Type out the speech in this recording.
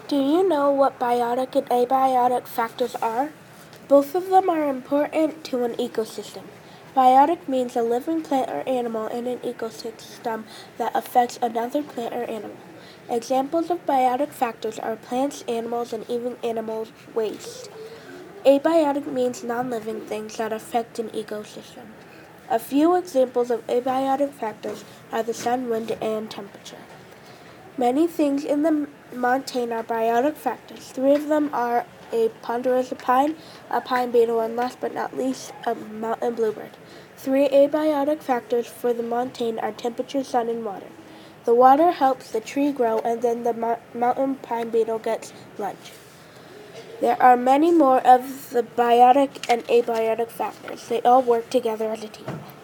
Do you know what biotic and abiotic factors are? Both of them are important to an ecosystem. Biotic means a living plant or animal in an ecosystem that affects another plant or animal. Examples of biotic factors are plants, animals, and even animal waste. Abiotic means non-living things that affect an ecosystem. A few examples of abiotic factors are the sun, wind, and temperature. Many things in the montane are biotic factors. 3 of them are a ponderosa pine, a pine beetle, and last but not least, a mountain bluebird. 3 abiotic factors for the montane are temperature, sun, and water. The water helps the tree grow, and then the mountain pine beetle gets lunch. There are many more of the biotic and abiotic factors. They all work together as a team.